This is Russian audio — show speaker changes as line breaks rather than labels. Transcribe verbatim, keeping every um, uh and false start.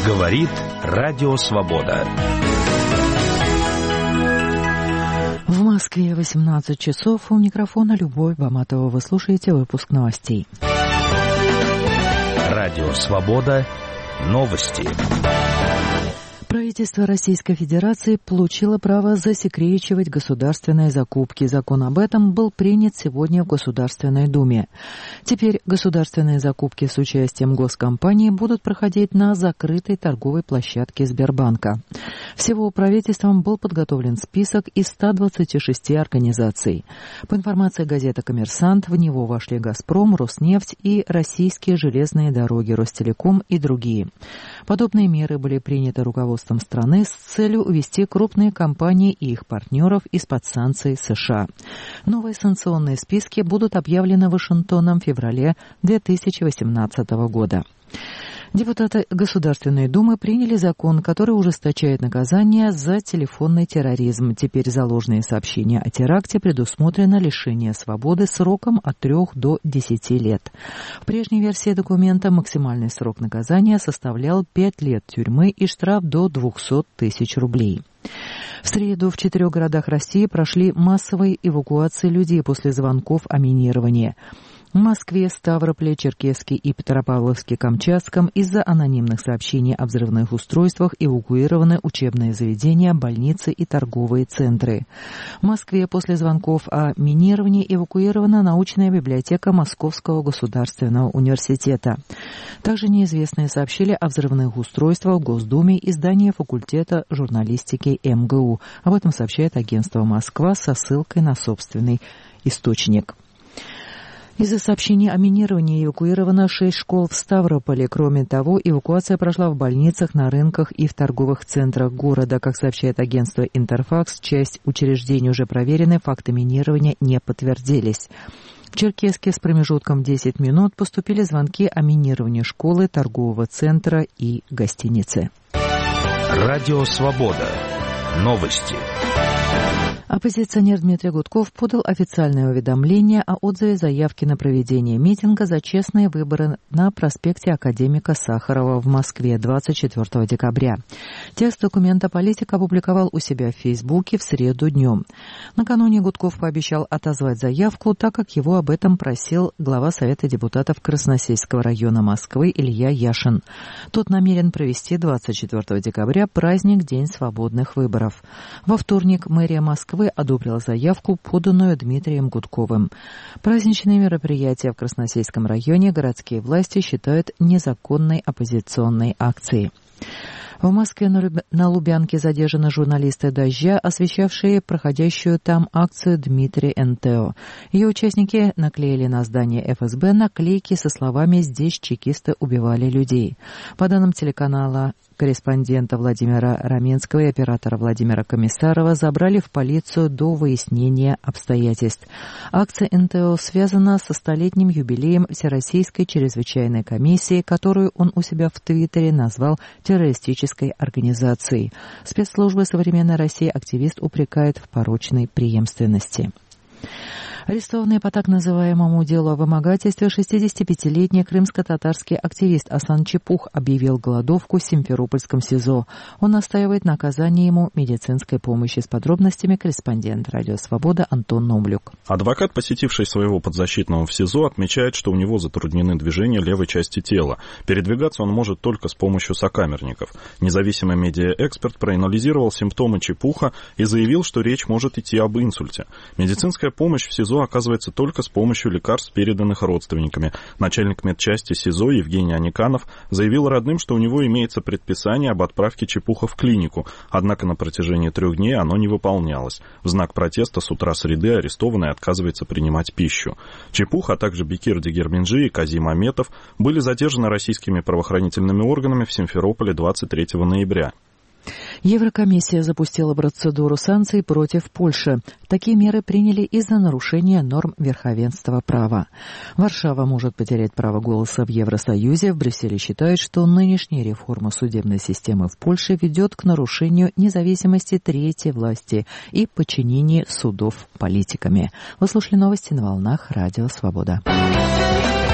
Говорит Радио Свобода.
В Москве восемнадцать часов. У микрофона Любовь Баматова. Вы слушаете выпуск новостей.
Радио Свобода. Новости.
Правительство Российской Федерации получило право засекречивать государственные закупки. Закон об этом был принят сегодня в Государственной Думе. Теперь государственные закупки с участием госкомпаний будут проходить на закрытой торговой площадке Сбербанка. Всего правительством был подготовлен список из ста двадцати шести организаций. По информации газеты «Коммерсант», в него вошли «Газпром», «Роснефть» и «Российские железные дороги», «Ростелеком» и другие. Подобные меры были приняты руководством страны с целью увести крупные компании и их партнеров из-под санкций США. Новые санкционные списки будут объявлены Вашингтоном в феврале две тысячи восемнадцатого года. Депутаты Государственной Думы приняли закон, который ужесточает наказание за телефонный терроризм. Теперь за ложные сообщения о теракте предусмотрено лишение свободы сроком от трех до десяти лет. В прежней версии документа максимальный срок наказания составлял пять лет тюрьмы и штраф до двухсот тысяч рублей. В среду в четырех городах России прошли массовые эвакуации людей после звонков о минировании. В Москве, Ставрополе, Черкесске и Петропавловске-Камчатском из-за анонимных сообщений о взрывных устройствах эвакуированы учебные заведения, больницы и торговые центры. В Москве после звонков о минировании эвакуирована научная библиотека Московского государственного университета. Также неизвестные сообщили о взрывных устройствах в Госдуме и здании факультета журналистики эм гэ у. Об этом сообщает агентство «Москва» со ссылкой на собственный источник. Из-за сообщений о минировании эвакуировано шесть школ в Ставрополе. Кроме того, эвакуация прошла в больницах, на рынках и в торговых центрах города. Как сообщает агентство «Интерфакс», часть учреждений уже проверены, факты минирования не подтвердились. В Черкесске с промежутком десять минут поступили звонки о минировании школы, торгового центра и гостиницы.
Радио Свобода. Новости.
Оппозиционер Дмитрий Гудков подал официальное уведомление о отзыве заявки на проведение митинга за честные выборы на проспекте Академика Сахарова в Москве двадцать четвёртого декабря. Текст документа политик опубликовал у себя в Фейсбуке в среду днем. Накануне Гудков пообещал отозвать заявку, так как его об этом просил глава Совета депутатов Красносельского района Москвы Илья Яшин. Тот намерен провести двадцать четвёртого декабря праздник День свободных выборов. Во вторник мэрия Москвы одобрила заявку, поданную Дмитрием Гудковым. Праздничные мероприятия в Красносельском районе городские власти считают незаконной оппозиционной акцией. В Москве на Лубянке задержаны журналисты «Дождя», освещавшие проходящую там акцию «Дмитрий эн тэ о». Ее участники наклеили на здание эф эс бэ наклейки со словами «Здесь чекисты убивали людей». По данным телеканала корреспондента Владимира Раменского и оператора Владимира Комиссарова, забрали в полицию до выяснения обстоятельств. Акция эн тэ о связана со столетним юбилеем Всероссийской чрезвычайной комиссии, которую он у себя в Твиттере назвал террористической организацией. Спецслужбы современной России активист упрекает в порочной преемственности. Арестованный по так называемому делу о вымогательстве шестидесятипятилетний крымско-татарский активист Асан Чепух объявил голодовку в Симферопольском СИЗО. Он настаивает на оказании ему медицинской помощи. С подробностями корреспондент «Радио Свобода» Антон Номлюк.
Адвокат, посетивший своего подзащитного в СИЗО, отмечает, что у него затруднены движения левой части тела. Передвигаться он может только с помощью сокамерников. Независимый медиаэксперт проанализировал симптомы Чепуха и заявил, что речь может идти об инсульте. Медицинская помощь в СИЗО оказывается только с помощью лекарств, переданных родственниками. Начальник медчасти СИЗО Евгений Аниканов заявил родным, что у него имеется предписание об отправке Чепуха в клинику, однако на протяжении трех дней оно не выполнялось. В знак протеста с утра среды арестованный отказывается принимать пищу. Чепух, а также Бекир Дегерменджи и Казим Аметов были задержаны российскими правоохранительными органами в Симферополе двадцать третьего ноября.
Еврокомиссия запустила процедуру санкций против Польши. Такие меры приняли из-за нарушения норм верховенства права. Варшава может потерять право голоса в Евросоюзе. В Брюсселе считают, что нынешняя реформа судебной системы в Польше ведет к нарушению независимости третьей власти и подчинению судов политиками. Вы слушали новости на волнах Радио Свобода.